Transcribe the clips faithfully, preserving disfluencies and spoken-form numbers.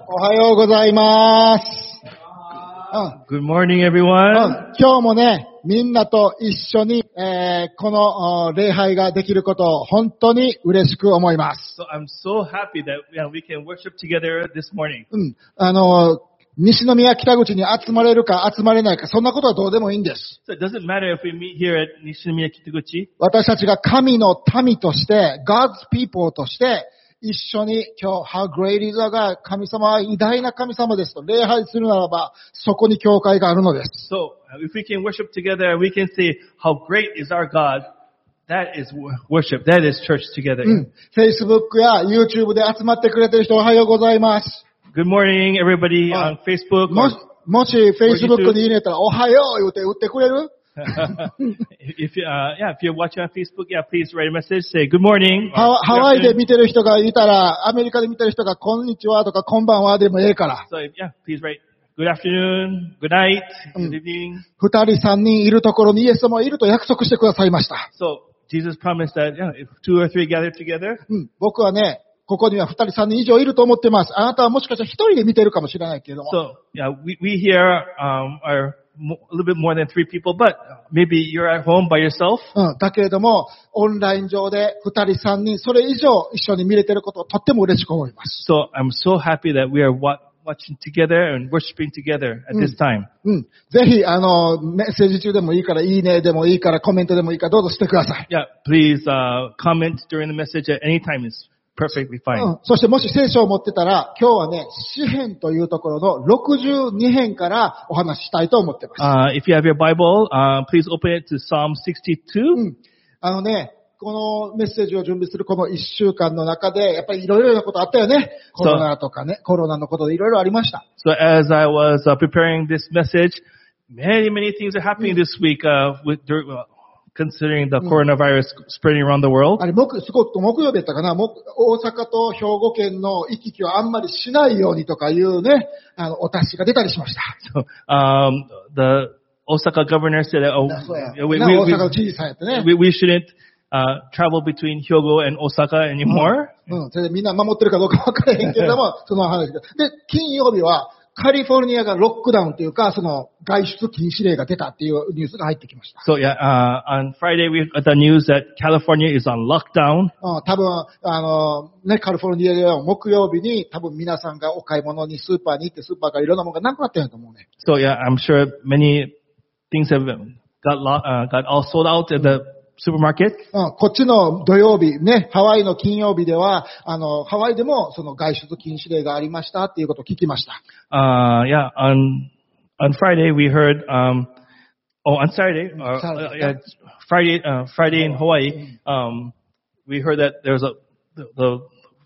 おはようございます。 Good morning, うん everyone. 今日もね、みんなと一緒に、えーこのお礼拝ができることを本当に嬉しく思います。 So I'm so happy that yeah, we can worship together this morning. うん、あの、西宮北口に集まれるか集まれないか、そんなことはどうでもいいんです。 So it doesn't matter if we meet here at Nishimiya Kitaguchi. 私たちが神の民として、God's people として、一緒に今日、How great is our God? 神様は偉大な神様ですと礼拝するならば、そこに教会があるのです。 So uh, if we can worship together, we can say how great is our God. That is wo- worship. That is church together. うん。Facebook や YouTube で集まってくれてる人おはようございます。 Good morning, everybody Uh, on Facebook. もし、 Or もし Facebook に入れたらおはよう言うて打ってくれる？ if you, uh, yeah, if you're watching on Facebook, yeah, please write a message. Say good morning. ハ or ワ good ハワイで afternoon. 見てる人がいたら、アメリカで見てる人がこんにちはとかこんばんはでもええから。 So yeah, please write good afternoon, good night, good evening. 二人三人いるところにイエス様いると約束してくださいました。 So Jesus promised that yeah, if two or three gather together, うん。僕はね、ここには二人三人以上いると思ってます。あなたはもしかしたら一人で見てるかもしれないけれども。 so yeah, we we here um, are mo- a little bit more than three people, but maybe you're at home by yourself. うん。だけれども、オンライン上で二人三人、それ以上一緒に見れてることをとっても嬉しく思います。 So I'm so happy that we are wa- watching together and worshiping together at this time. うん。ぜひ、あの、メッセージ中でもいいから、いいねでもいいから、コメントでもいいから、どうぞしてください。 Yeah, please uh, comment during the message at any time. It's perfectly う fine. ん。そしてもし聖書を持ってたら、今日はね、詩編というところのろくじゅうに編からお話ししたいと思ってます。 Uh, if you have your Bible, uh, please open it to Psalm う sixty-two. ん。あのね、このメッセージを準備するこの一週間の中で、やっぱりいろいろなことあったよね。コロナとかね、コロナのことでいろいろありました。 So as I was uh, preparing this message, many, many things are happening this week uh, with dur- uh, considering the coronavirus spreading around the world. あれ、木、すごく木曜日やったかな、木大阪と兵庫県の行き来をあんまりしないようにとかいうね、あの、お達しが出たりしました。 So um, the Osaka governor said that oh, そうや。 we, な we, 大阪の we, 知事さんやってね。 we, we shouldn't uh, travel between Hyogo and Osaka anymore. うん。それでみんな守ってるかどうかわからへんけれども、その話で。で、金曜日はカリフォルニアがロックダウンというか、その外出禁止令が出たっていうニュースが入ってきました。 So yeah, uh, on Friday we got the news that California is on lockdown. うん、多分、あの、ね、カリフォルニアでは木曜日に多分皆さんがお買い物にスーパーに行ってスーパーからいろんなものがなくなってると思うね。 So yeah, I'm sure many things have got lo- uh, got all sold out at the supermarket. うん、こっちの土曜日、ね、ハワイの金曜日では、あの、ハワイでもその外出禁止令がありましたっていうことを聞きました。 Uh, yeah, on on Friday we heard. Um, oh, on Saturday, uh, uh, yeah, Friday, uh, Friday in Hawaii, um, we heard that there was a the, the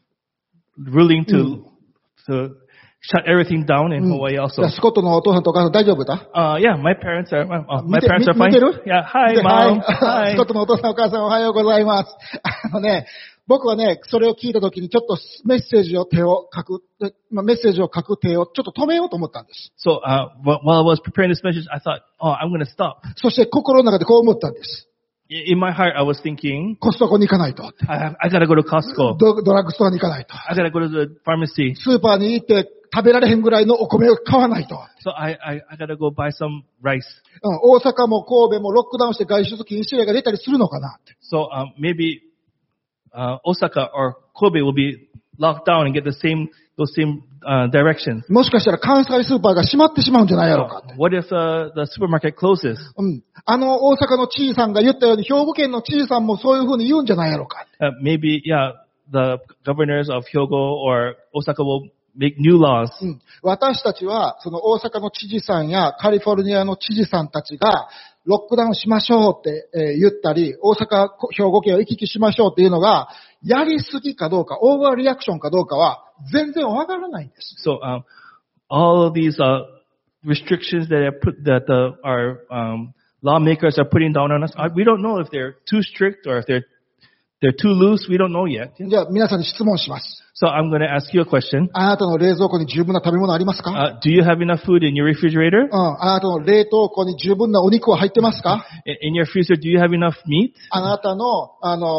ruling to to shut everything down in Hawaii じ also. ゃあスコットのお父さんとお母さん大丈夫だ？ Uh, yeah, my parents are uh, 見 my て、 parents 見 are 見て fine. る？ Yeah, hi で mom. はい。ス Hi. コットのお父さんお母さんおはようございます。あのね、僕はね、それを聞いたときにちょっとメッセージを手を書く、でまあメッセージを書く手をちょっと止めようと思ったんです。 So uh, wh- while I was preparing this message, I thought, oh, I'm going to stop. そして心の中でこう思ったんです。 I- In my heart, I was thinking, コストコに行かないと。 I have, I gotta go to Costco. ドドラッグストアに行かないと。 I gotta go to the pharmacy. スーパーに行って食べられへんぐらいのお米を買わないと。 So I, I, I gotta go buy some rice. うん、大阪も神戸もロックダウンして外出禁止令が出たりするのかなって。 So um, maybe uh, Osaka or Kobe will be locked down and get the same those same uh, directions. もしかしたら関西スーパーが閉まってしまうんじゃないやろうかって。 What if uh, the supermarket closes? うん。あの大阪の知事さんが言ったように、兵庫県の知事さんもそういうふうに言うんじゃないやろうか。 Uh, maybe, yeah, the governors of Hyogo or Osaka will make new laws. うん。私たちは、その大阪の知事さんやカリフォルニアの知事さんたちが、ロックダウンしましょうってえー言ったり、大阪、兵庫県を行き来しましょうっていうのが、やりすぎかどうか、オーバーリアクションかどうかは、全然わからないんです。 So um, all of these uh, restrictions that are put that the, our um, lawmakers are putting down on us, uh, we don't know if they're too strict or if they're they're too loose. We don't know yet. じゃあ皆さんに質問します。 So I'm going to ask you a question. あなたの冷蔵庫に十分な食べ物ありますか？ Uh, do you have enough food in your refrigerator? うん。あなたの冷凍庫に十分なお肉は入ってますか？ In in your freezer, do you have enough meat? あなたの、あの、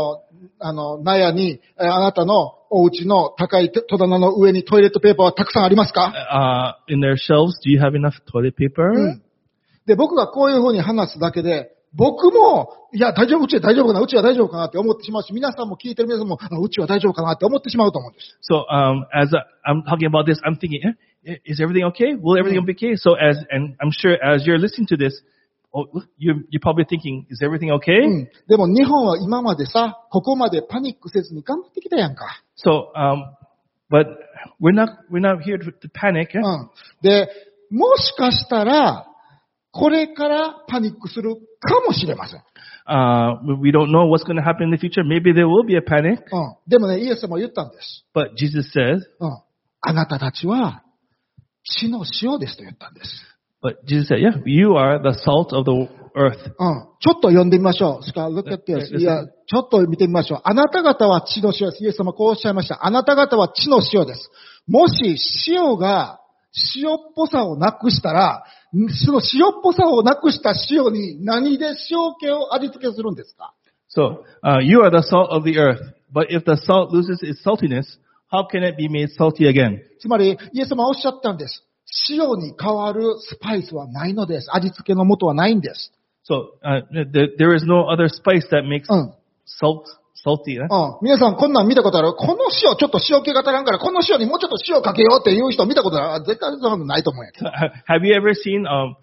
あの、納屋に、あなたのお家の高い戸棚の上にトイレットペーパーはたくさんありますか？ Uh, in their shelves, do you have enough toilet paper? うん。で、僕がこういうふうに話すだけで、僕も、いや、大丈夫、うちは大丈夫かな、うちは大丈夫かなって思ってしまうし、皆さんも聞いてる皆さんも、あ、うちは大丈夫かなって思ってしまうと思うんです。 So, um, as a, I'm talking about this, I'm thinking, eh, is everything okay? Will everything be okay? So as, and I'm sure as you're listening to this, oh, you're, you're probably thinking, is everything okay? うん。でも日本は今までさ、ここまでパニックせずに頑張ってきたやんか。 So, um, but we're not, we're not here to, to panic. Eh? うん。で、もしかしたら、これからパニックするかもしれません。 Uh, we don't know what's going to happen in the future. Maybe there will be a panic. うん。でもね、イエス様は言ったんです。 But Jesus says, うん。あなたたちは地の塩ですと言ったんです。 But Jesus said, yeah, you are the salt of the earth. うん。ちょっと読んでみましょう。しか、look at this. いや、ちょっと見てみましょう。あなた方は地の塩です。イエス様こうおっしゃいました。あなた方は地の塩です。もし塩が塩っぽさをなくしたら、その塩っぽさをなくした塩に何で塩気を味付けするんですか？ So, uh, you are the salt of the earth. But if the salt loses its saltiness, how can it be made salty again? つまり、イエス様はおっしゃったんです。塩に代わるスパイスはないのです。味付けの素はないんです。 So, uh, there, there is no other spice that makes うん。 salt salty. Eh? うん。皆さんこんなん見たことある？この塩、ちょっと塩気が足らんから、この塩にもうちょっと塩かけようっていう人見たことある？絶対そんなことないと思うんやけど。 Have you ever seen um,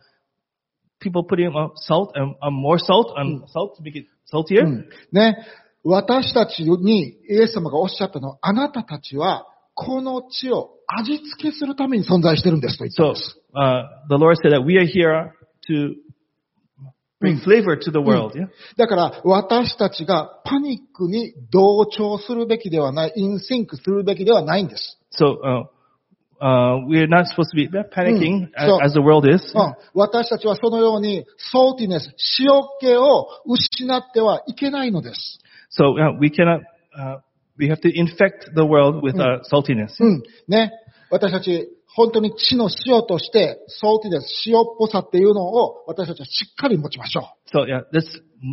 people putting uh, salt and um, more salt on salt to make it saltier? うん。ね。私たちにイエス様がおっしゃったのは、あなたたちはこの地を味付けするために存在してるんですと言ったん So, です。 uh, the Lord said that we are here to bring flavor to the world. Yeah? だから私たちがパニックに同調するべきではない、インシンクするべきではないんです。 So, uh, uh, we're not supposed to be panicking Mm. So- as, as the world is. うん、私たちはそのようにソーティネス、塩気を失ってはいけないのです。 So, uh, we cannot, uh, we have to infect the world with uh, saltiness. うん。ね。私たち、本当に地の塩として、ソーティネス、塩っぽさっていうのを私たちはしっかり持ちましょ So, yeah, let's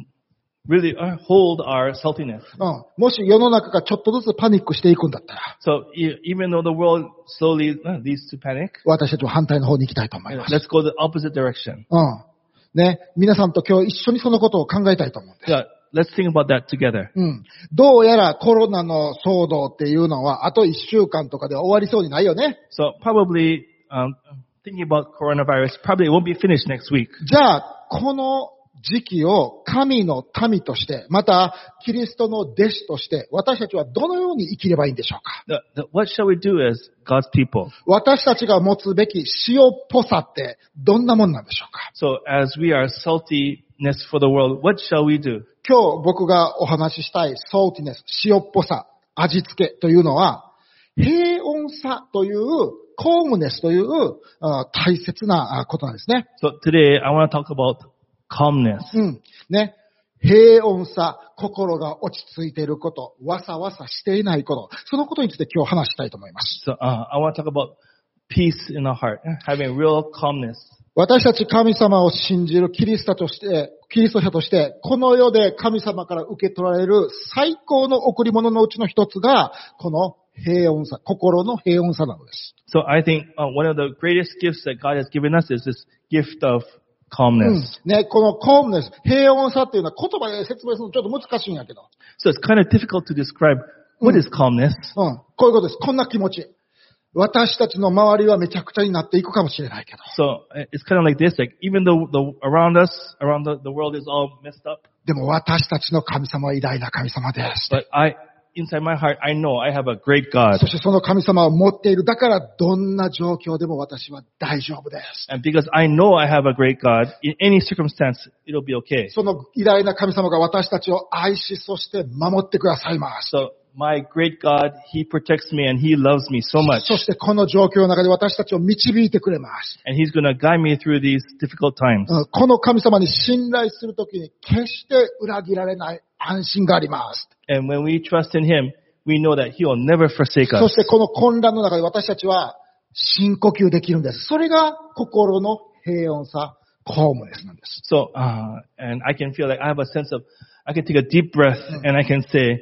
really uh, hold our saltiness. う。うん。もし世の中がちょっとずつパニックしていくんだったら、 So, e- even though the world slowly uh, leads to panic, 私たちは反対の方に行きたいと思います。 let's go the opposite direction. うん。ね。皆さんと今日一緒にそのことを考えたいと思うんです。 Yeah, let's think about that together. うん。どうやらコロナの騒動っていうのは、あと一週間とかで終わりそうにないよね。 So, probably um, thinking about coronavirus, probably it won't be finished next week. じゃあ、この時期を神の民として、またキリストの弟子として、私たちはどのように生きればいいんでしょうか？ The, the, what shall we do as God's people? 私たちが持つべき塩っぽさってどんなもんなんでしょうか？ So, as we are saltiness for the world, what shall we do? 今日僕がお話ししたいソーティネス、塩っぽさ、味付けというのは、平穏さという、コームネスというあ大切なことなんですね。 So, today I want to talk about calmness. うん。ね。平穏さ、心が落ち着いていること、わさわさしていないこと、そのことについて今日話したいと思います。 So, uh, I want to talk about peace in our heart, having real calmness. 私たち神様を信じるキリストとして、キリスト者として、この世で神様から受け取られる最高の贈り物のうちの一つが、この平穏さ、心の平穏さなのです。 So, I think uh, one of the greatest gifts that God has given us is this gift of calmness. うんね、このコームネス、平穏さっていうのは言葉で説明するのちょっと難しいんやけど。 So, it's kind of difficult to describe what is calmness. うん。こういうことです。こんな気持ち。私たちの周りはめちゃくちゃになっていくかもしれないけど。 So, uh, it's kind of like this, like even though the, around us, around the, the world is all messed up, でも私たちの神様は偉大な神様です。 but I, inside my heart, I know I have a great God. そしてその神様を持っている。だからどんな状況でも私は大丈夫です。 And because I know I have a great God, in any circumstance, it'll be okay. その偉大な神様が私たちを愛し、そして守ってくださいます。 So, my great God, He protects me and He loves me so much. そしてこの状況の中で私たちを導いてくれます。 And He's going to guide me through these difficult times. うんこの神様に信頼するときに決して裏切られない安心があります。 And when we trust in Him, we know that He will never forsake そ us. してこの混乱の中で私たちは深呼吸できるんです。それが心の平穏さ、コームネスなんです。 So, uh, and I can feel like I have a sense of, I can take a deep breath and I can say,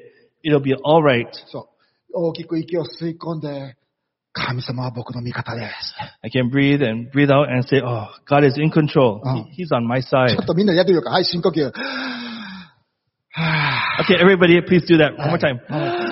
it'll be alright. そう。大きく息を吸い込んで、神様は僕の味方です。 I can breathe and breathe out and say, oh, God is in control. He, he's on my ち side. ょっとみんなやってみようか。はい、深呼吸。 Okay, everybody, please do that one more time.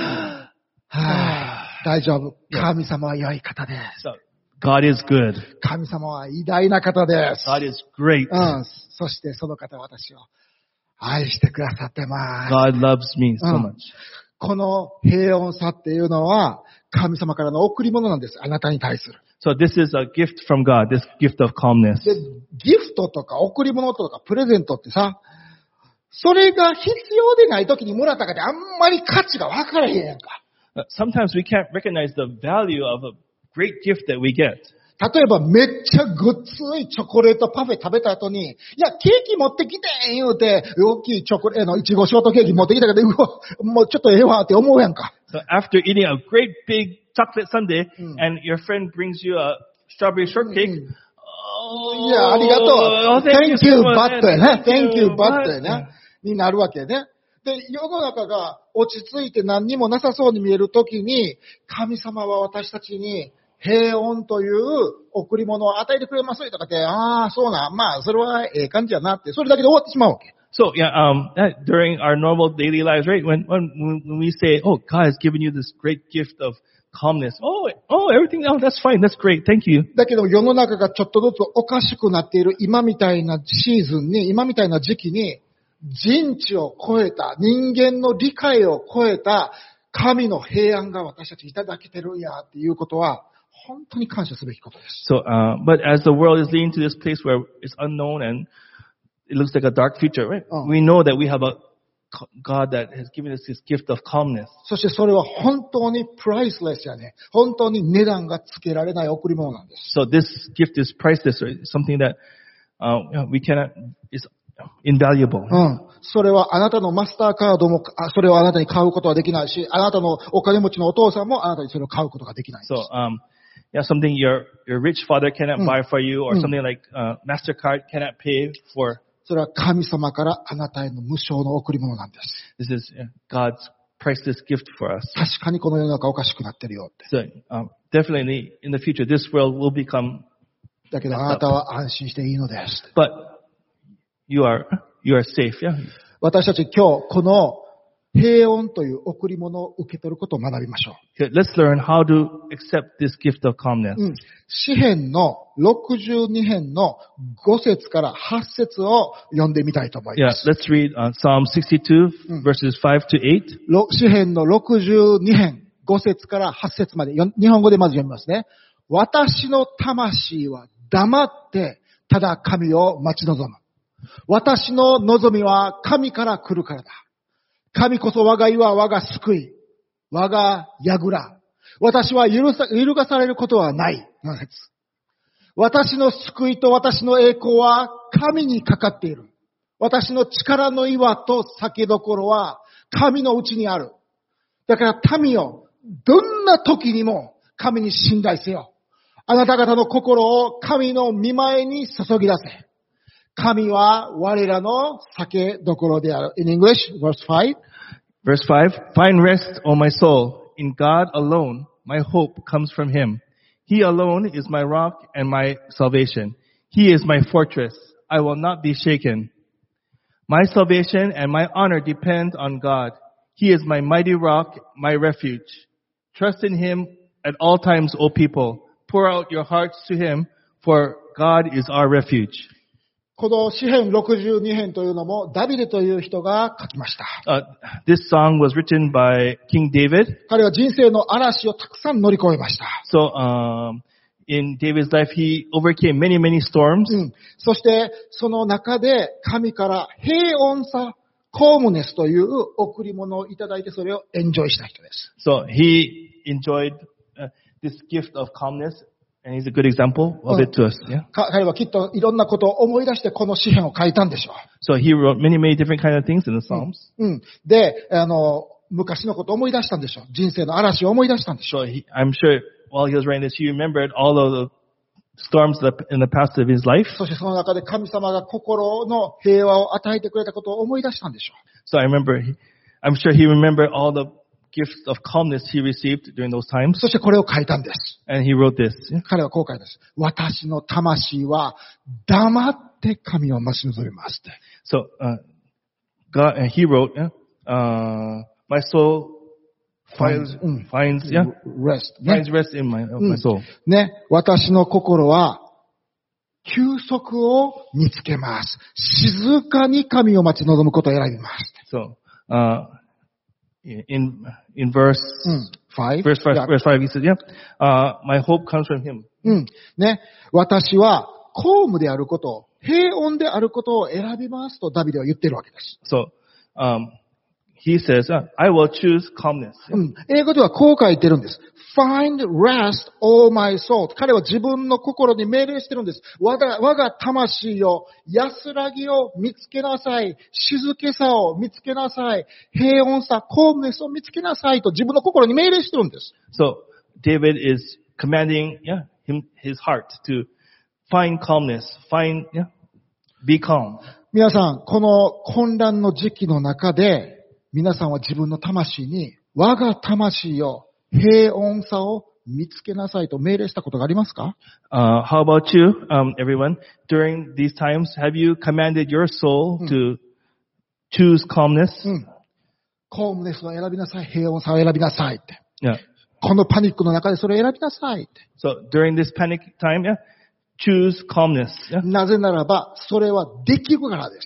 大丈夫。神様は良い方です。 So, God is good. 神様は偉大な方です。 God is great. うん。そしてその方は私を愛してくださってます。 God loves me so much. この平穏さっていうのは神様からの贈り物なんです。あなたに対する。 So this is a gift from God, this gift of calmness. で、ギフトとか贈り物とかプレゼントってさ、それが必要でない時にもらったかであんまり価値が分からへんやんか。 Sometimes we can't recognize the value of a great gift that we get. 例えばめっちゃごっついチョコレートパフェ食べた後に、いや、ケーキ持ってきてん言うて、大きいチョコレートのいちごショートケーキ持ってきたけど、うわ、もうちょっとええわって思うやんか。 So after eating a great big chocolate sundae, and your friend brings you a strawberry shortcake, oh, いや、ありがとう。Thank you, but やね。Thank you, but やね。になるわけね。で、世の中が落ち着いて何にもなさそうに見えるときに、神様は私たちに平穏という贈り物を与えてくれますとかって、ああ、そうな、まあ、それはええ感じやなって、それだけで終わってしまうわけ。 So, yeah, um, during our normal daily lives, right, when, when, when we say, oh, God has given you this great gift of calmness. Oh, oh, everything, oh, that's fine, that's great, thank you. だけど世の中がちょっとずつおかしくなっている今みたいなシーズンに、今みたいな時期に、人知を超えた、人間の理解を超えた神の平安が私たちいただけてるんやっていうことは、本当に感謝すべきことです。 So, uh, but as the world is leading to this place where it's unknown and it looks like a dark future, right? Oh. We know that we have a God that has given us His gift of calmness. そしてそれは本当にプライスレスやね。本当に値段がつけられない贈り物なんです。 So this gift is priceless, right? Something that uh, we cannot, is invaluable. うん。それはあなたのマスターカードも、それをあなたに買うことはできないし、あなたのお金持ちのお父さんもあなたにそれを買うことができないんです。 So, um, yeah, something your, your rich father cannot buy for you, or something like, uh, MasterCard cannot pay for. それは神様からあなたへの無償の贈り物なんです。 This is God's priceless gift for us. 確かにこの世の中おかしくなってるよって。 So, um, definitely in the future, this world will become. だけどあなたは安心していいのです。 But you are, you are safe, yeah. 私たち今日この平穏という贈り物を受け取ることを学びましょう。 Let's learn how to accept this gift of calmness. うん、詩編のろくじゅうに編のご節からはち節を読んでみたいと思います。 Yeah, let's read、uh, Psalm sixty-two、うん、verses five to eight. 詩編のろくじゅうに編ご節からはち節まで、日本語でまず読みますね。私の魂は黙ってただ神を待ち望む。私の望みは神から来るからだ。神こそ我が岩、我が救い、我が櫓。私は許さ、揺るがされることはない。なな節。私の救いと私の栄光は神にかかっている。私の力の岩と酒どころは神のうちにある。だから民よ、どんな時にも神に信頼せよ。あなた方の心を神の御前に注ぎ出せ。神は我らの酒どころである。In English, verse five. Verse five. Find rest, O my soul. In God alone, my hope comes from Him. He alone is my rock and my salvation. He is my fortress. I will not be shaken. My salvation and my honor depend on God. He is my mighty rock, my refuge. Trust in Him at all times, O people. Pour out your hearts to Him, for God is our refuge. この詩編ろくじゅうに編というのもダビデという人が書きました。 Uh, this song was written by King David. 彼は人生の嵐をたくさん乗り越えました。 So, um, in David's life, he overcame many, many storms. うん、そしてその中で神から平穏さ、コームネスという贈り物をいただいてそれをエンジョイした人です。 So he enjoyed uh, this gift of calmness.And he's a good example of it to us. Yeah. 彼はきっといろんなことを思い出してこの詩編を書いたんでしょう。 So he wrote many, many different kind of things in the Psalms. うん。で、あの、昔のことを思い出したんでしょう。人生の嵐を思い出したんでしょう。 So he, I'm sure while he was writing this, he remembered all of the storms that in the past of his life. そしてその中で神様が心の平和を与えてくれたことを思い出したんでしょう。 So I remember, I'm sure he remembered all the gift of calmness he received during those times. そしてこれを書いたんです。 And he wrote this. 彼はこう書いたんです。私の魂は黙って神を待ち望みますって。 So, uh, God, and he wrote, uh, my soul finds, finds, yeah, rest, finds rest in my, my soul. ね、私の心は休息を見つけます。静かに神を待ち望むことを選びます。 So, uh, in, in verse, five, verse five, verse five, he says, yeah, uh, my hope comes from him. うん。ね、私は公務であること、平穏であることを選びますとダビデは言ってるわけです。 So, um, he says, uh, I will choose calmness. うん。英語ではこう書いてるんです。Find rest, O my soul. 彼は自分の心に命令してるんです。我が、我が魂よ、安らぎを見つけなさい。静けさを見つけなさい。平穏さ、calmnessを見つけなさいと自分の心に命令してるんです。 So, David is commanding, yeah, him, his heart to find calmness, find, yeah, be calm. 皆さん、この混乱の時期の中で、皆さんは自分の魂に、我が魂よ、平穏さを見つけなさいと命令したことがありますか？ Uh, how about you, um, everyone? During these times, have you commanded your soul to choose calmness? うん。calmness を選びなさい、平穏さを選びなさいって。 Yeah. このパニックの中でそれを選びなさいって。 So, during this panic time, yeah, choose calmness. Yeah? なぜならば、それはできるからです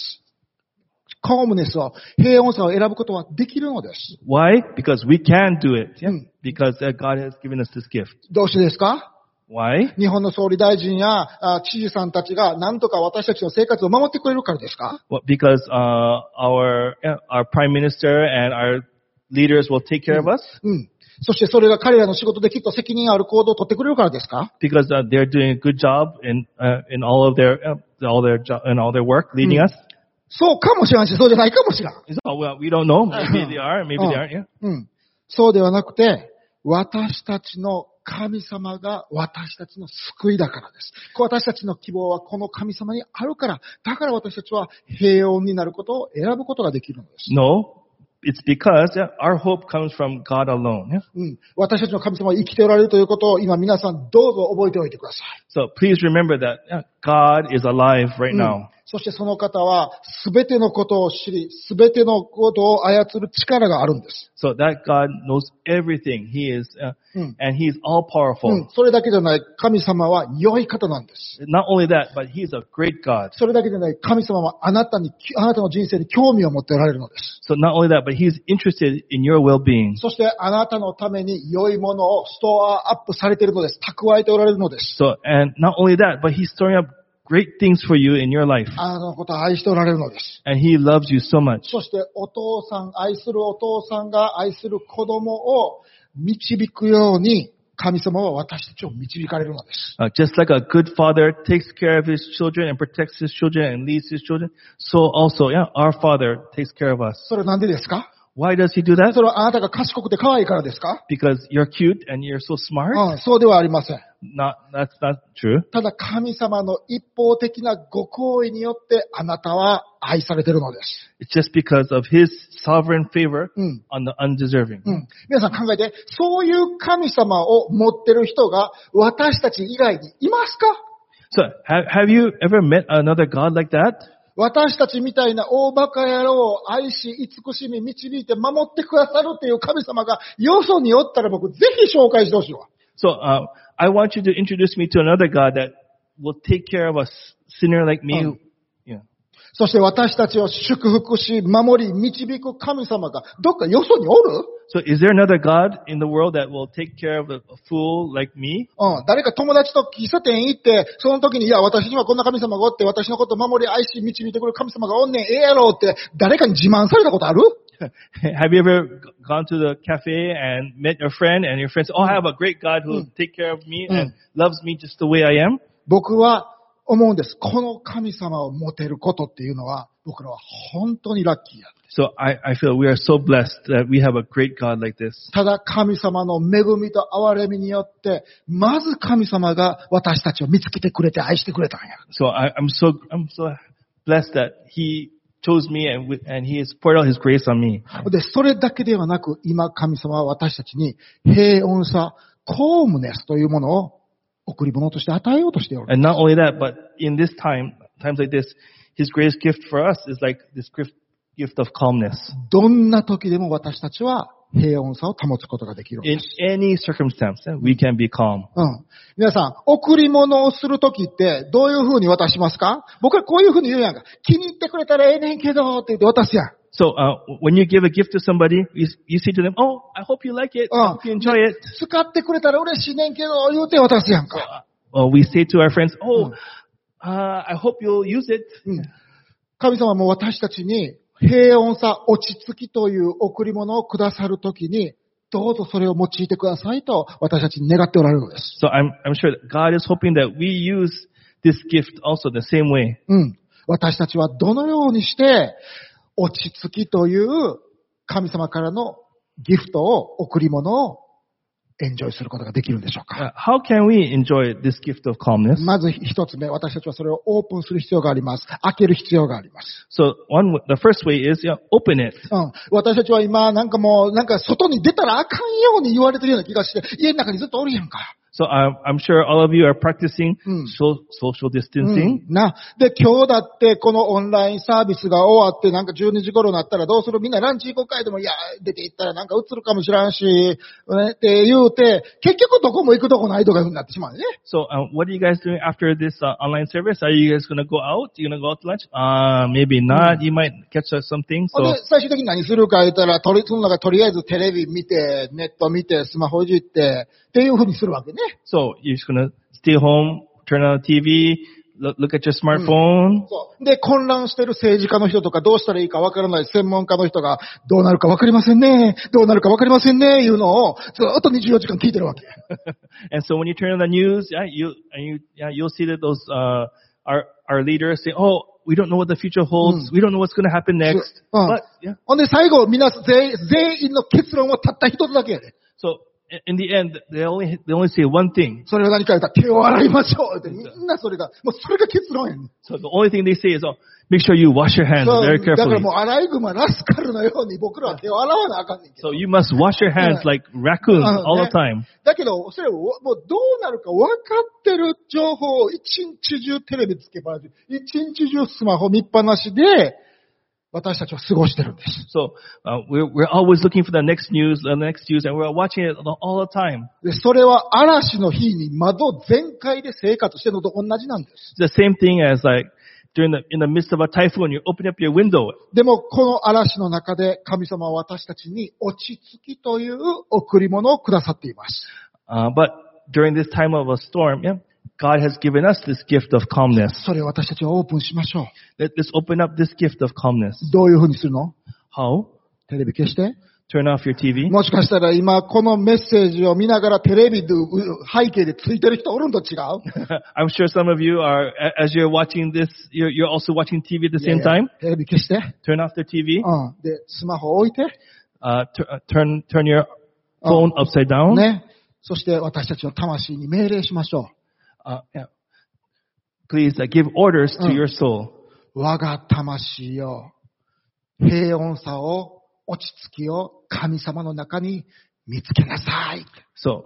。calmness を、平穏さを選ぶことはできるのです。 Why? Because we can do it. Yeah? Because uh, God has given us this gift. どうしてですか？ Why? 日本の総理大臣や知事さんたちが何とか私たちの生活を守ってくれるからですか？ Well, because uh, our uh, our prime minister and our leaders will take care of us. うん。そしてそれが彼らの仕事できっと責任ある行動を取ってくれるからですか？ Because uh, they're doing a good job in uh, in all of their uh, all their job in all their work leading us. そうかもしれないし、そうじゃないかもしれない。 So, well, we don't know. Maybe they are, maybe they aren't. Yeah. うん。そうではなくて、私たちの神様が私たちの救いだからです。私たちの希望はこの神様にあるから、だから私たちは平穏になることを選ぶことができるのです。 No, it's because yeah, our hope comes from God alone. Yeah? うん。私たちの神様は生きておられるということを今皆さんどうぞ覚えておいてください。 So please remember that yeah, God is alive right now.、うんそしてその方はすべてのことを知り、すべてのことを操る力があるんです。 So that God knows everything. He is, uh, うん、and He is all powerful. うん、それだけじゃない、神様は良い方なんです。 Not only that, but He is a great God. それだけじゃない、神様はあなたに、あなたの人生に興味を持っておられるのです。 So not only that, but He is interested in your well-being. そしてあなたのために良いものをストアアップされているのです。蓄えておられるのです。 So, and not only that, but He's storing up great things for you in your life. あなたのことを愛しておられるのです。 And He loves you so much. そしてお父さん、愛するお父さんが愛する子供を導くように、神様は私たちを導かれるのです。 Uh, just like a good father takes care of his children and protects his children and leads his children, so also, yeah, our Father takes care of us. それはなんでですか？ Why does He do that? それはあなたが賢くて可愛いからですか？ Because you're cute and you're so smart? うん、そうではありません。 Not, that's not true. ただ神様の一方的なご行為によってあなたは愛されているのです。 It's just because of His sovereign favor、 うん、 on the undeserving. うん、皆さん考えて、そういう神様を持ってる人が私たち以外にいますか？ So, have, have you ever met another God like that? 私たちみたいな大バカ野郎を愛し、慈しみ、導いて守ってくださるっていう神様がよそにおったら僕ぜひ紹介してほしいわ。 So, uh, I want you to introduce me to another God that will take care of a sinner like me. うん、yeah. そして私たちを祝福し、守り、導く神様がどっかよそにおる？ So, is there another God in the world that will take care of a fool like me? うん。誰か友達と喫茶店行って、その時に、いや、私にはこんな神様がおって、私のことを守り、愛し、導いてくる神様がおんねん、ええやろって、誰かに自慢されたことある？ Have you ever gone to the cafe and met your friend and your friend said, oh, I have a great God who will take care of me and loves me just the way I am? 僕は思うんです。この神様を持てることっていうのは、僕らは本当にラッキーや。 So I, I feel we are so blessed that we have a great God like this. ただ神様の恵みと憐れみによって、まず神様が私たちを見つけてくれて愛してくれたんや。 So I, I'm so, I'm so blessed that He chose me and, with, and He has poured out His grace on me. で、それだけではなく、今神様は私たちに平穏さ、コームネスというものを贈り物として与えようとしておる。 And not only that, but in this time, times like this, His grace gift for us is like this gift, gift of calmness. どんな時でも私たちは平穏さを保つことができるんで In す。 any circumstance, we can be calm. うん。皆さん、贈り物をするときってどういう風に渡しますか？僕はこういう風に言うやんか。気に入ってくれたらええねんけどって言って渡すやん。 So, uh, when you give a gift to somebody, you, you say to them, oh, I hope you like it. I hope you enjoy it. 使ってくれたら嬉しいねんけど言うて渡すやんか。 Or we say to our friends, oh, uh, I hope you'll use it. うん。神様も私たちに平穏さ、落ち着きという贈り物をくださるときに、どうぞそれを用いてくださいと私たちに願っておられるのです。 So I'm, I'm sure that God is hoping that we use this gift also the same way. うん。私たちはどのようにして落ち着きという神様からのギフトを、贈り物をエンジョイすることができるんでしょうか。 Uh, how can we enjoy this gift of calmness? まず一つ目、私たちはそれをオープンする必要があります。開ける必要があります。 So one, the first way is, you know, open it. うん。私たちは今、なんかもう、なんか外に出たらあかんように言われてるような気がして、家の中にずっとおるやんか。 So I'm, I'm sure all of you are practicing Mm. so, social う distancing. ん。な。で、今日だってこのオンラインサービスが終わってなんかじゅうにじ頃になったらどうする？みんなランチ行こうかいでも、いや、出て行ったらなんか映るかもしらんし、ね、って言うて、結局どこも行くとこないとかいう風になってしまうね。 So uh, what are you guys doing after this uh, online service? Are you guys going to go out? You going to go out to lunch? Uh, maybe not. You might catch uh, something. ほん So で、最終的に何するか言ったら、とり、その中とりあえずテレビ見て、ネット見て、スマホいじって、っていう風にするわけね。 so you're just going to stay home, turn on the T V, look, look at your smartphone. そう。で、混乱してる政治家の人とかどうしたらいいかわからない専門家の人がどうなるかわかりませんね。どうなるかわかりませんね。いうのをずっとにじゅうよじかん聞いてるわけ。 And so when you turn on the news, yeah, you, and you, yeah, you'll see that those, uh, our, our leaders say, oh, we don't know what the future holds. Mm. We don't know what's going to happen next. Uh. But, yeah. ほんで最後、皆さん全員、全員の結論はたった一つだけやで。 So in- in the end, they only, they only say one thing. それは何か言ったら手を洗いましょうってみんなそれが、もうそれが結論やねん。 So the only thing they say is, oh, make sure you wash your hands そう very だから carefully. もうアライグマ、ラスカルのように僕らは手を洗わなあかんねんけど。 So you must wash your hands like raccoons Uh, all yeah. the time. だけど、それをもうどうなるか分かってる情報を一日中テレビつけっぱなし、一日中スマホ見っぱなしで、私たちは過ごしてるんです。 So uh, we're, we're always looking for the next news, the next news, and we're watching it all the time. で、それは嵐の日に窓全開で生活してるのと同じなんです。 It's the same thing as like during the, in the midst of a typhoon, you open up your window. でも、この嵐の中で神様は私たちに落ち着きという贈り物をくださっています。 Uh, but during this time of a storm, yeah, God has given us this gift of calmness. それを私たちはオープンしましょ Let, let's open up this gift of calmness. う。どういうふうにするの？ How? テレビ消して。 Turn off your T V. もしかしたら今このメッセージを見ながらテレビで背景でついてる人おるんと違う？ I'm sure some of you are, a- as you're watching this, you're, you're also watching T V at the いや same いや time. テレビ消して。 Turn off the T V. うん。で、スマホ置いて。 Uh, tu- uh, turn, turn your phone upside down. ね。そして私たちの魂に命令しましょ Uh, yeah. Please uh, give orders to Mm. your soul. う。我が魂よ。平穏さを、落ち着きを神様の中に見つけなさい。 So,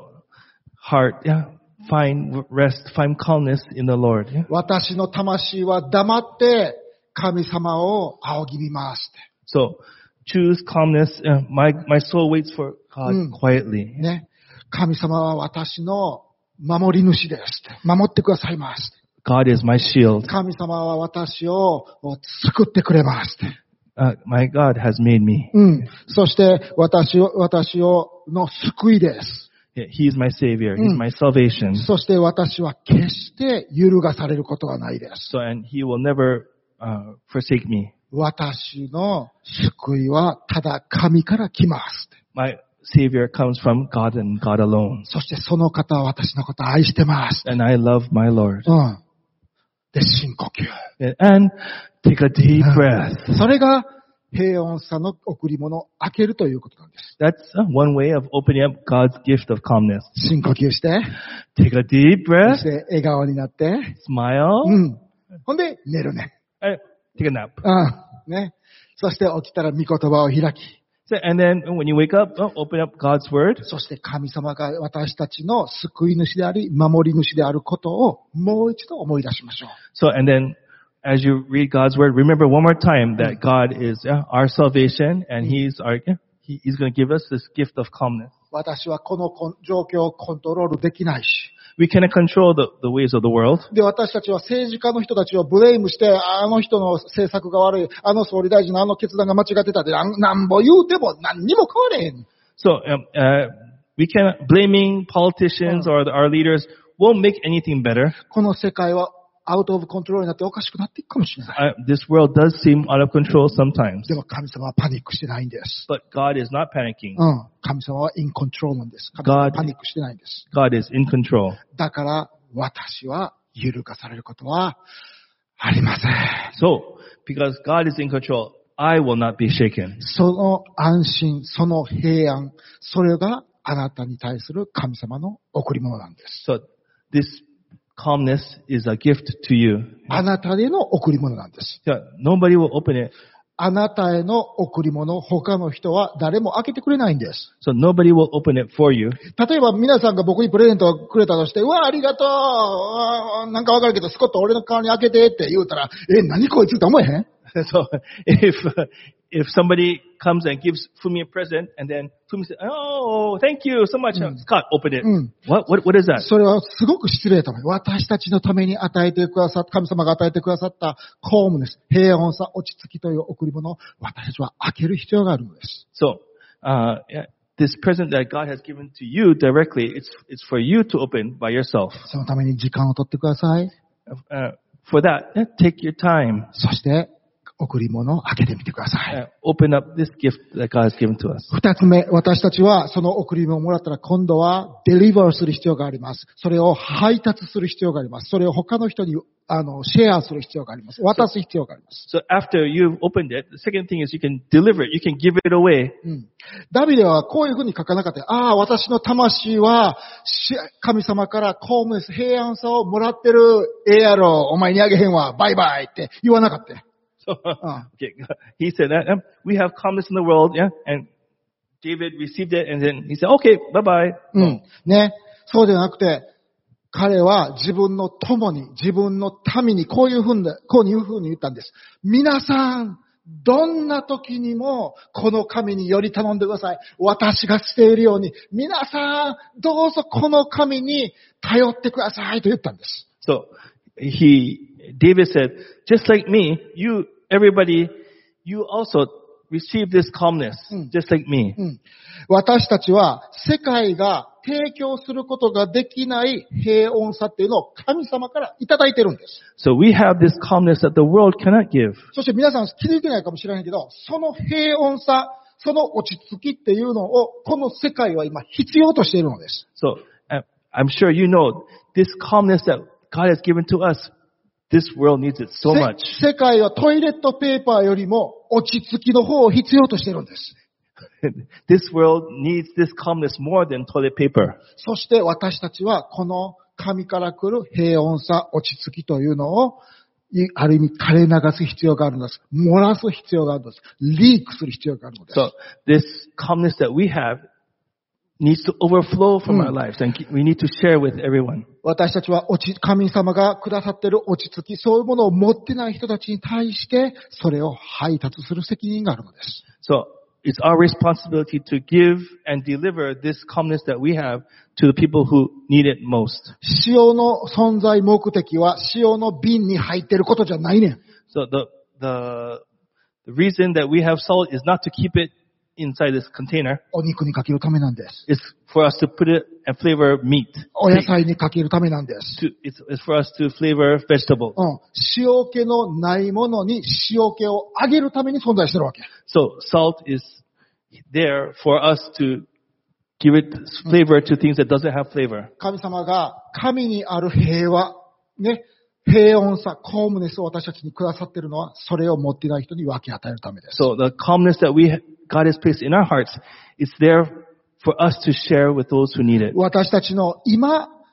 heart, yeah, find rest, find calmness in the Lord. Yeah? 私の魂は黙って神様を仰ぎ見ます。 So, choose calmness. Uh, my, my soul waits for God Mm. quietly. ね。神様は私の守り主です。守ってくださいます。 God is my shield. 神様は私を作ってくれます。 Uh, my God has made me. うん。そして私を、私をの救いです。 Yeah, he is my savior. He's Mm. my salvation. そして私は決して揺るがされることはないです。 So, and he will never uh, forsake me. 私の救いはただ神から来ます。 My savior comes from God and God alone. そしてその方は私のことを愛してます。 And I love my Lord. うん。で、深呼吸。 And take a deep breath. それが平穏さの贈り物を開けるということなんです。 That's uh, one way of opening up God's gift of calmness. 深呼吸して、 Take a deep そ breath, して笑顔になって、 smile, うん。ほんで、寝るね。 and take a nap. うん。 ね。そして起きたら御言葉を開き。 So, and then when you wake up, oh, open up God's Word. そして神様が私たちの救い主であり、守り主であることをもう一度思い出しましょう。 So, and then as you read God's Word, remember one more time that God is uh, our salvation and He's our, he, He's going to give us this gift of calmness. 私はこの状況をコントロールできないし。 We cannot control the, the ways of the world. で、私たちは政治家の人たちをブレイムして、あの人の政策が悪い、あの総理大臣のあの決断が間違ってたで、なんなんぼ言うても何にも変われへん。 So, um, uh, we cannot, blaming politicians or our leaders won't make anything better. この世界はアウトオブコントロールになっておかしくなっていくかもしれない。 Uh, this world does seem out of control sometimes. でも神様はパニックしてないんです。 But God is not panicking. うん。神様はインコントロールなんです。神様はパニックしてないんです。 God is in control. だから私は揺るがされることはありません。 So, because God is in control, I will not be shaken. その安心、その平安、それがあなたに対する神様の贈り物なんです。 So, this calmness is a gift to you. あなたへの贈り物なんです。 So, nobody will open it. あなたへの贈り物、他の人は誰も開けてくれないんです。 So nobody will open it for you. 例えば皆さんが僕にプレゼントをくれたとして、うわ、ありがとう、なんかわかるけど、スコット俺の代わりに開けてって言うたら、え、何こいつって思えへん？ So if if somebody comes and gives Fumi a present and then Fumi says, "Oh, thank you so much," Scott, open it. What what what is that? それはすごく失礼と思う。私たちのために与えてくださった、神様が与えてくださったコームネス、平穏さ、落ち着きという贈り物を私たちは開ける必要があるのです。 So, uh, this present that God has given to you directly, it's it's for you to open by yourself. そのために時間を取ってください。 Uh, for that, take your time. そして贈り物を開けてみてください。 Open up this gift that God has given to us. 二つ目、私たちはその贈り物をもらったら今度はデリバーする必要があります。それを配達する必要があります。それを他の人にあのシェアする必要があります。渡す必要があります。 So, so after you've opened it, the second thing is you can deliver it. You can give it away. うん、ダビデはこういうふうに書かなかった。ああ、私の魂は神様からコームネス、平安さをもらってる。ええやろ、お前にあげへんわ、バイバイって言わなかった。 So, okay, he said that um, we have calmness in the world, yeah, and David received it, and then he said, "Okay, bye bye." うん、ね、そうではなくて、彼は自分の友に、自分の民にこういうふうに、こういうふうに言ったんです。皆さん、どんな時にもこの神により頼んでください。私がしているように、皆さん、どうぞこの神に頼ってくださいと言ったんです。 So he. David said, just like me, you, everybody, you also receive this calmness, just like me. うん、私たちは世界が提供することができない平穏さっていうのを神様からいただいてるんです。 So we have this calmness that the world cannot give. そして皆さん気づいてないかもしれないけど、その平穏さ、その落ち着きっていうのをこの世界は今必要としているのです。 So I'm sure you know this calmness that God has given to us.This world needs it so much. 世界はトイレットペーパーよりも落ち着きの方を必要としているんです。 This world needs this calmness more than toilet paper. そして私たちはこの神から来る平穏さ、落ち着きというのをある意味垂れ流す必要があるんです。漏らす必要があるんです。リークする必要があるのです。 So this calmness that we have,needs to overflow from our lives, and we need to share with everyone. 私たちは落ち、神様がくださっている落ち着き、そういうものを持ってない人たちに対して、それを配達する責任があるのです。 So, it's our responsibility to give and deliver this calmness that we have to the people who need it most. 塩の存在目的は塩の瓶に入っていることじゃないねん。 So, the, the, the reason that we have salt is not to keep it,inside this container. お肉にかけるためなんです。 It's for us to put it and flavor meat. お野菜にかけるためなんです。 To, it's, it's for us to flavor vegetables. うん、塩気のないものに塩気を上げるために存在してるわけ。 So salt is there for us to give it flavor to things that doesn't have flavor. 神様が神にある平和、ね。平穏さ、コームネスを私たちにくださっているのは、それを持っていない人に分け与えるためです。 So the calmness that we, God has placed in our hearts, is there for us to share with those who need it. 私たちの今、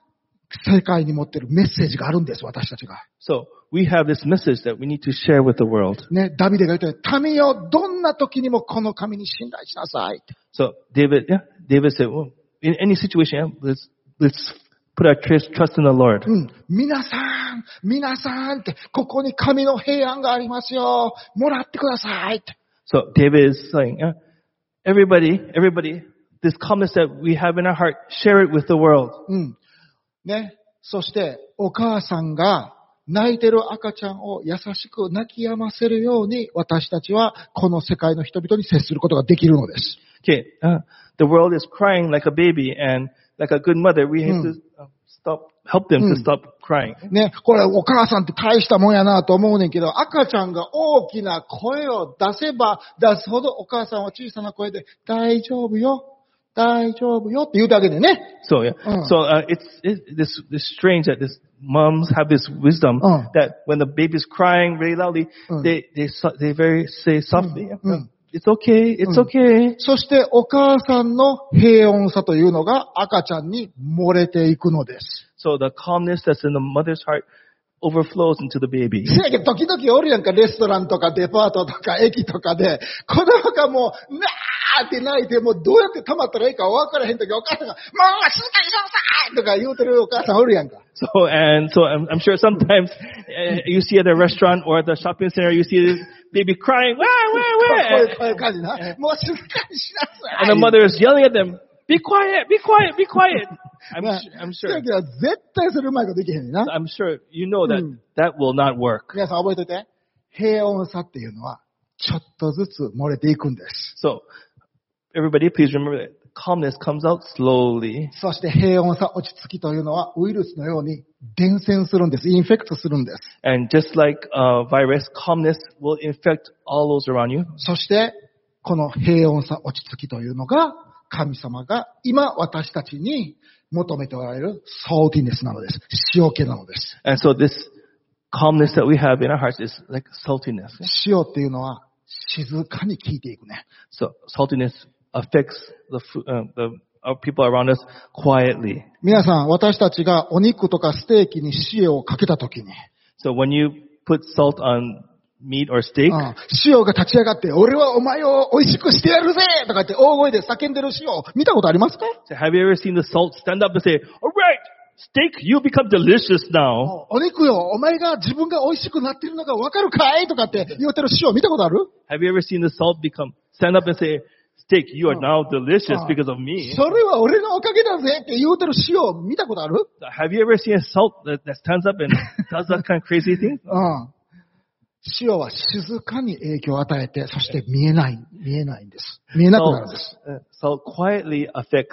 世界に持っているメッセージがあるんです、私たちが。 So we have this message that we need to share with the world. ね、ダビデが言ったように、民よ、どんな時にもこの神に信頼しなさい。 So David, yeah, David said, well, in any situation, yeah, let's, let's put our trust, trust in the Lord. うん。皆さん、皆さんって、ここに神の平安がありますよ。もらってくださいって。 So David is saying, yeah, everybody, everybody, this calmness that we have in our heart, share it with the world. うん。ね。そして、お母さんが泣いてる赤ちゃんを優しく泣き止ませるように、私たちはこの世界の人々に接することができるのです。 Okay, uh, the world is crying like a baby, and like a good mother, we have to uh, stop, help them to stop crying. ね、これお母さんって大したもんやなと思うねんけど、赤ちゃんが大きな声を出せば出すほどお母さんは小さな声で、大丈夫よ。大丈夫よって言うだけでね。 So yeah, Mm. so uh, it's, it's this this strange that this moms have this wisdom Mm. that when the baby's crying really loudly, Mm. they they so- they very say softly, Mm. Mm. it's okay, it's Mm. okay. そしてお母さんの平穏さというのが赤ちゃんに漏れていくのです。 So the calmness that's in the mother's heart overflows into the baby. せやけど時々おるやんか、レストランとかデパートとか駅とかで、子供がもう、なーって泣いて、もうどうやって溜まったらいいか分からへんとき、お母さんが、もう静かにしなさいとか言うてるお母さんおるやんか。 So and so I'm, I'm sure sometimes uh, you see at a restaurant or at the shopping center, you see this baby crying, wah, こ wah, ういう wah. こういう感じな。もう静かにしなさい。 And the mother is yelling at them, be quiet, be quiet, be quiet. I'm, まあ su- I'm せや sure, けど絶対それうまいことできへんねんな。 I'm sure you know that Mm. that will not work. 皆さん覚えておいて。平穏さっていうのは、ちょっとずつ漏れていくんです。 So everybody please remember that calmness comes out slowly. そして平穏さ、落ち着きというのはウイルスのように伝染するんです。インフェクトするんです。 And just like a virus, calmness will infect all those around you. そして、この平穏さ、落ち着きというのが、神様が今私たちに求めておられるソーティネスなのです。塩気なのです。 And so this calmness that we have in our hearts is like saltiness. 塩っていうのは静かに効いていくね。 So saltiness affects the, fu- uh, the our people around us quietly. 皆さん、私たちがお肉とかステーキに塩をかけたときに、 So when you put salt on meat or steak, うん塩が立ち上がって、俺はお前を美味しくしてやるぜとか言って大声で叫んでる塩、見たことありますか？ so have you ever seen the salt stand up and say, all right, steak, you become delicious now. お肉よ、お前が自分が美味しくなってるのがわかるかいとかって言ってる塩見たことある？ Have you ever seen the salt become, stand up and say, steak, you are now delicious Ah. because of me. それは俺のおかげだぜって言うてる塩見たことある？ Have you ever seen a salt that, that stands up and does that kind of crazy thing? うん。塩は静かに影響を与えて、そして見えない、見えないんです。見えなくなるんです。 Salt, uh, salt quietly affects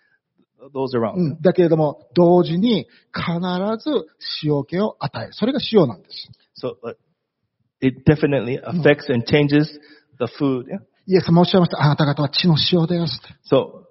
those around. うん。だけれども、同時に必ず塩気を与える。それが塩なんです。 So uh, it definitely affects and changes the food. Yeah? イエスもおっしゃいました。あなた方は地の塩ですって。 So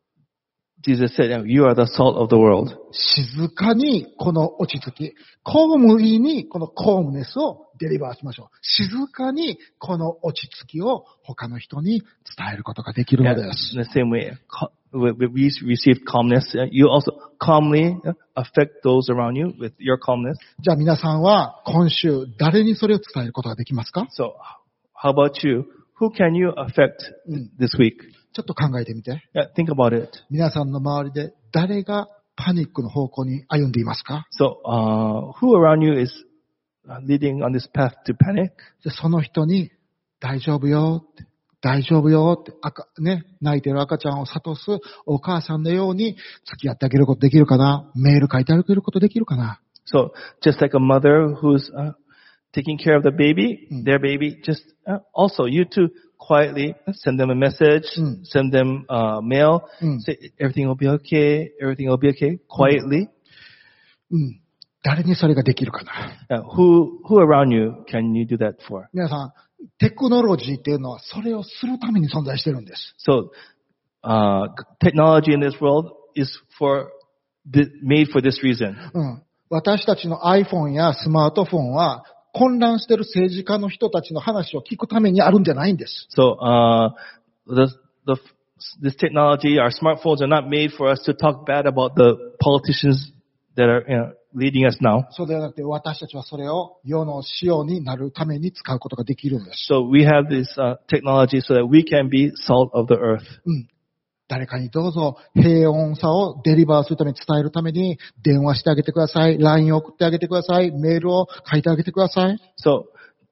Jesus said, you are the salt of the world. 静かにこの落ち着き、公務員にこのコームネスをデリバーしましょう。静かにこの落ち着きを他の人に伝えることができる Yeah, のです。 in the same way, cal- we we receive calmness. uh, You also calmly uh, affect those around you with your calmness. じゃあ皆さんは今週誰にそれを伝えることができますか？ So how about you? Who can you affect this week? ちょっと考えてみて。 Yeah, think about it. 皆さんの周りで誰がパニックの方向に歩んでいますか？ So uh, who around you is uh, leading on this path to panic? でその人に大丈夫よって、大丈夫よって赤、ね、泣いてる赤ちゃんを諭すお母さんのように付き合ってあげることできるかな？メール書いてあげることできるかな？ So just like a mother who's uh, taking care of the baby, their baby, just uh, also you too quietly send them a message, Mm. send them uh, mail, Mm. say everything will be okay, everything will be okay, quietly. うん。誰にそれができるかな？ Uh, who who around you can you do that for? 皆さん、テクノロジーっていうのはそれをするために存在してるんです。 So uh, technology in this world is for th- made for this reason. うん。私たちの iPhone やスマートフォンは混乱してる政治家の人たちの話を聞くためにあるんじゃないんです。 So uh, the the this technology, our smartphones are not made for us to talk bad about the politicians that are, you know, leading us now. そうではなくて私たちはそれを世の塩になるために使うことができるんです。 So we have this uh, technology so that we can be salt of the earth. うん。誰かにどうぞ平穏さをデリバーするために伝えるために電話してあげてください。ライン を送ってあげてください。メールを書いてあげてください。 So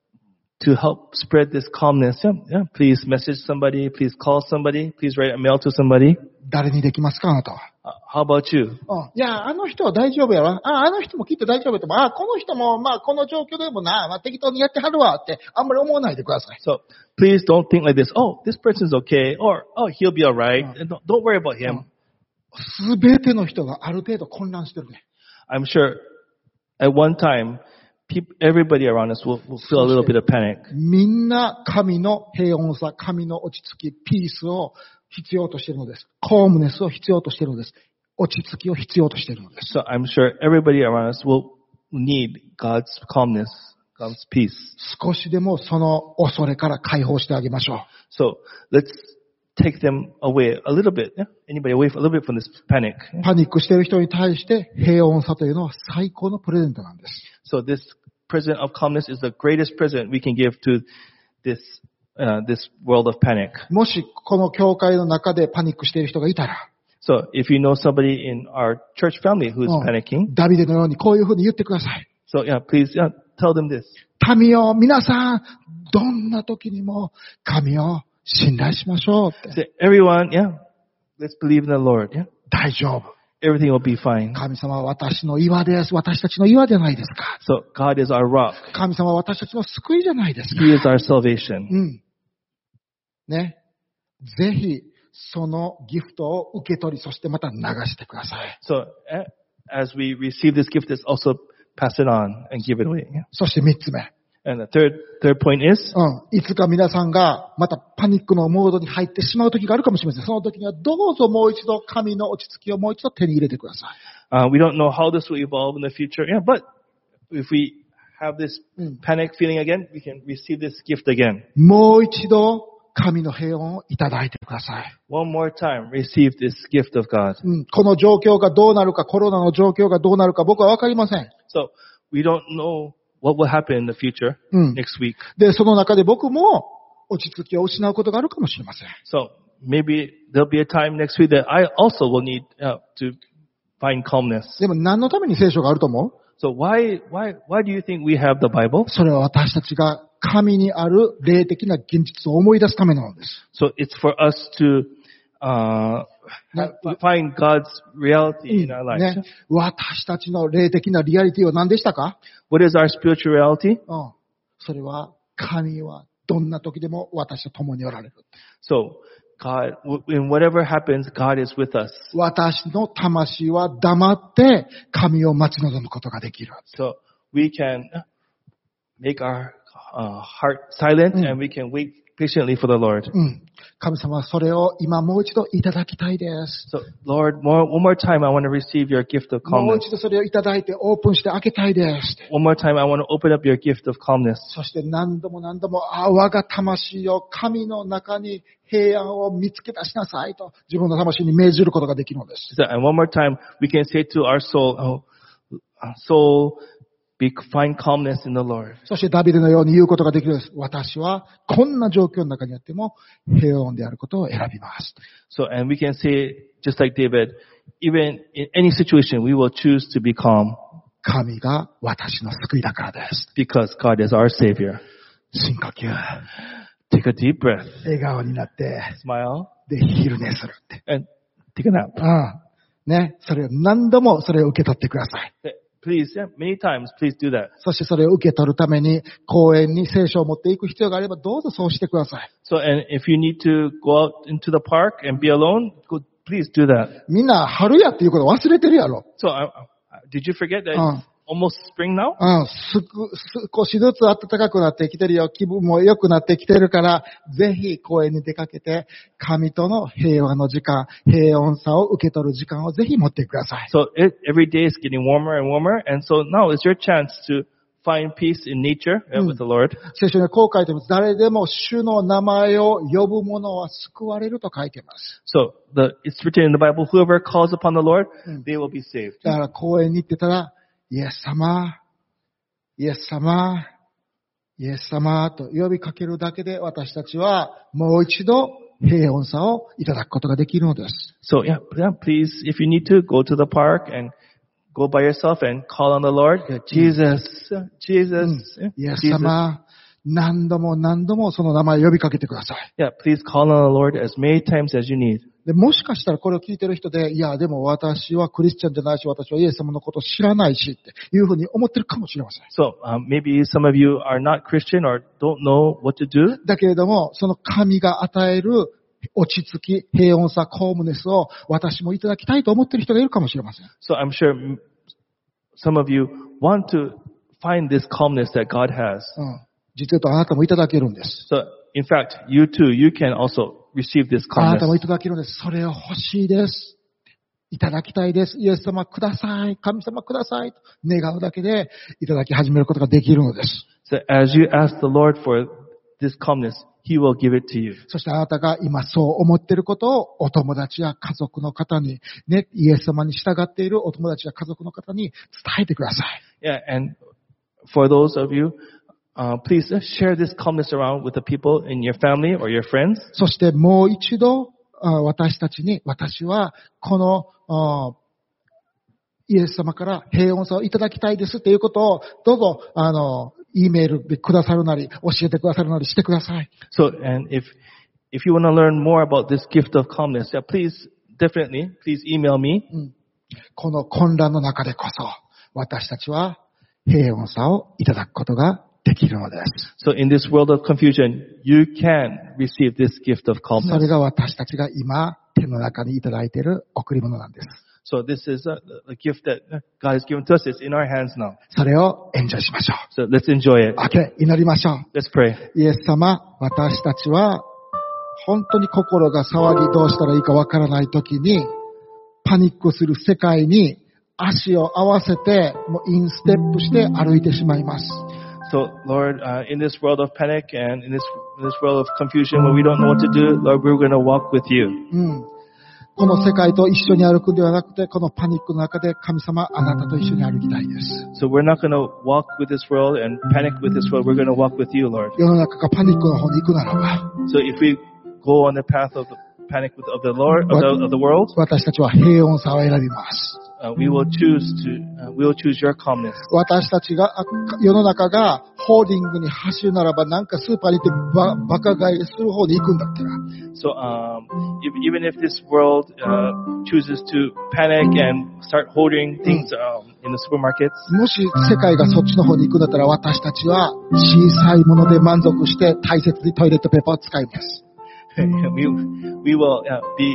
to help spread this calmness, yeah, yeah, please message somebody, please call somebody, please write a mail to somebody. 誰にできますかあなたは。 Uh, how about you? うん。いや、あの人は大丈夫やわ。あ、あの人もきっと大丈夫やと思う。あ、この人も、まあ、この状況でもな、まあ、適当にやってはるわって、あんまり思わないでください。 So please don't think like this. Oh, this person's okay, or oh, he'll be alright. Uh. Don't, don't worry about him. すべての人がある程度混乱してるね。 I'm sure at one time, people, everybody around us will, will feel a little bit of panic. みんな神の平穏さ、神の落ち着き、ピースを必要としているのです。コームネスを必要としているのです。落ち着きを必要としているのです。 So I'm sure everybody around us will need God's calmness, God's peace. 少しでもその恐れから解放してあげましょう。 So let's take them away a little bit, yeah? Anybody away a little bit from this panic. パニックしている人に対して平穏さというのは最高のプレゼントなんです。 So this present of calmness is the greatest present we can give to this, uh, this world of panic. もしこの教会の中でパニックしている人がいたら、 So if you know somebody in our church family who's panicking, ダビデのようにこういうふうに言ってください。 So yeah, please yeah, tell them this. 民よ、皆さん、どんな時にも神を信頼しましょうって。 Say, everyone, yeah, let's believe in the Lord. Yeah, 大丈夫。 Everything will be fine. 神様は私の岩です。私たちの岩じゃないですか。 So God is our rock. 神様は私たちの救いじゃないですか。 He is our salvation. うん。ね。ぜひ、そのギフトを受け取り、そしてまた流してください。 So as we receive this gift, let's also pass it on and give it away. Yeah? そして三つ目。 And the third, third point is, うん。いつか皆さんがまたパニックのモードに入ってしまう時があるかもしれません。その時にはどうぞもう一度神の落ち着きをもう一度手に入れてください。 Uh, we don't know how this will evolve in the future. Yeah, but if we have this panic feeling again, we can receive this gift again. もう一度神の平穏をいただいてください。 One more time, receive this gift of God. うん。この状況がどうなるか、コロナの状況がどうなるか僕はわかりません。 So we don't know what will happen in the future、 うん、 next week. で、その中で僕も落ち着きを失うことがあるかもしれません。 So maybe there'll be a time next week that I also will need、uh, to find calmness. でも何のために聖書があると思う？ So why, why, why do you think we have the Bible? それは私たちが神にある霊的な現実を思い出すためなのです。 So it's for us to, uh, find God's reality in our lives. ね、私たちの霊的なリアリティは何でしたか？ What is our spiritual reality? うん。それは神はどんな時でも私と共におられる。 So God, in whatever happens, God is with us. 私の魂は黙って神を待ち望むことができる。 So we can make our uh, heart silent、うん、and we can wait patiently for the Lord. うん。神様はそれを今もう一度いただきたいです。 So, Lord, more, one more time I want to receive your gift of calmness. もう一度それをいただいてオープンして開けたいです。 One more time I want to open up your gift of calmness. そして何度も何度も、あ、我が魂を神の中に平安を見つけ出しなさいと自分の魂に命じることができるのです。 So, and one more time we can say to our soul, oh, soul, find calmness in the Lord. そしてダビデのように言うことができるんです。私はこんな状況の中にあっても平穏であることを選びます。 So, and we can say, just like David, even in any situation, we will choose to be calm. 神が私の救いだからです。 Because God is our Savior. 深呼吸。 Take a deep breath. 笑顔になって、 smile. で、昼寝するって。 And take a nap. うん。ね。それを何度もそれを受け取ってください。 Please, yeah, many times, please do that. そしてそれを受け取るために、公園に聖書を持っていく必要があれば、どうぞそうしてください。 So, and if you need to go out into the park and be alone, go, please do that. みんな春やっていうこと忘れてるやろ。 So, uh, did you forget that it's almost spring now? うん、すく、少しずつ暖かくなってきてるよ。気分も良くなってきてるから、ぜひ公園に出かけて、神との平和の時間、平穏さを受け取る時間をぜひ持ってください。 So, it, every day is getting warmer and warmer, and so now is your chance to find peace in nature uh, with the Lord. 聖書にこう書いています。誰でも主の名前を呼ぶ者は救われると書いています。 So the, it's written in the Bible, whoever calls upon the Lord, they will be saved. だから公園に行ってたら、イエス様、イエス様、イエス様と呼びかけるだけで私たちはもう一度平穏さをいただくことができるのです。 So yeah, yeah, please, if you need to, go to the park and go by yourself and call on the Lord. Jesus, Jesus, Yes, イエス様、何度も何度もその名前を呼びかけてください。 Yeah, please call on the Lord as many times as you need. でもしかしたらこれを聞いてる人で、いや、でも私はクリスチャンじゃないし、私はイエス様のことを知らないしっていうふうに思ってるかもしれません。 So um, maybe some of you are not Christian or don't know what to do. だけれども、その神が与える落ち着き、平穏さ、コームネスを私もいただきたいと思っている人がいるかもしれません。 So I'm sure some of you want to find this calmness that God has. うん、実は言うとあなたもいただけるんです。 So in fact, you too, you can also receive this あな calmness. たもいただけるんです。それを欲しいです。いただきたいです。イエス様ください。神様ください。と願うだけでいただき始めることができるのです。 So as you ask the Lord for this calmness, He will give it to you. そしてあなたが今そう思っていることをお友達や家族の方に、ね、イエス様に従っているお友達や家族の方に伝えてください。 Yeah, and for those of you, uh, please share this calmness around with the people in your family or your friends. そしてもう一度私たちに、私はこのイエス様から平穏さをいただきたいですということをどうぞあのE メールでくださるなり、教えてくださるなりしてください。 So, and if, if you want to learn more about this gift of calmness, yeah, please, definitely, please email me. うん、この混乱の中でこそ、私たちは平穏さをいただくことができるのです。 So in this world of confusion, you can receive this gift of そ calmness. れが私たちが今、手の中にいただいている贈り物なんです。 So this is a, a gift that God has given to us. It's in our hands now. それをエンジョイしましょう。 So let's enjoy it. OK、祈りましょう。 Let's pray. イエス様、私たちは本当に心が騒ぎどうしたらいいかわからないときに、パニックする世界に足を合わせて、もうインステップして歩いてしまいます。 So Lord, uh, in this world of panic and in this, in this world of confusion where we don't know what to do, Lord, we're going to walk with you. うん。この世界と一緒に歩くんではなくて、このパニックの中で神様、あなたと一緒に歩きたいです。 So we're not going to walk with this world and panic with this world. We're going to walk with you, Lord. 世の中がパニックの方に行くならば、 So if we go on the path of the panic with, of the Lord, of the, of the world, 私たちは平穏さを選びます。 uh, we will choose to, uh, we will choose your calmness. 私たちが、世の中がホーディングに走るならば、なんかスーパーに行ってババカ買いする方に行くんだったら。 So um, if, even if this world uh, chooses to panic and start hoarding things um, in the supermarkets, もし世界がそっちの方に行くんだったら、私たちは小さいもので満足して大切にトイレットペーパーを使います。 we we will uh, be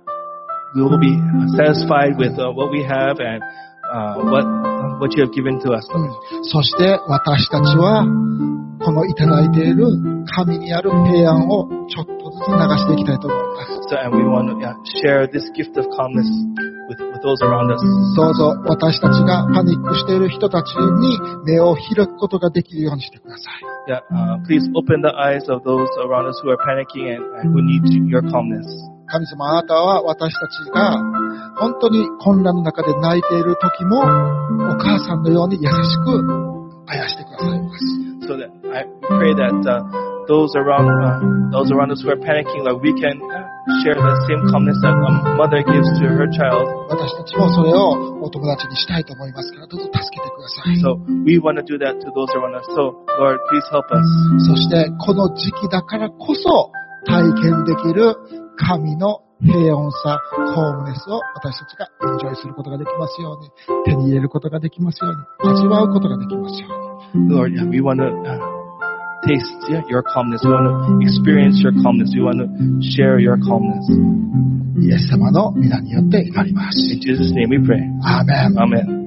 we will be satisfied with uh, what we have and uh, what what you have given to us. うん、そして私たちはこのいただいている神にある平安をちょっとずつ流していきたいと思います。 So, and we want to uh, share this gift of calmness with with those around us. どうぞ私たちがパニックしている人たちに目を開くことができるようにしてください。 Yeah, uh, please open the eyes of those around us who are panicking and, and who need your calmness. 神様、あなたは私たちが本当に混乱の中で泣いている時もお母さんのように優しくあやしてくださいます。 So that I pray that uh, those around uh, those around us who are panicking, like we can share the same calmness that a mother gives to her child. 私たちもそれをお友達にしたいと思いますから、どうぞ助けてください。 So we want to do that to those around us. So Lord, please help us. そしてこの時期だからこそ体験できる神の平穏さ、ホームネスを私たちがエンジョイすることができますように、手に入れることができますように、味わうことができますように。 Lord, yeah, we want to uh, taste yeah, your calmness. We want to experience your calmness. We want to share your calmness. イエス様の皆によって祈ります。 In Jesus' name we pray. Amen. Amen.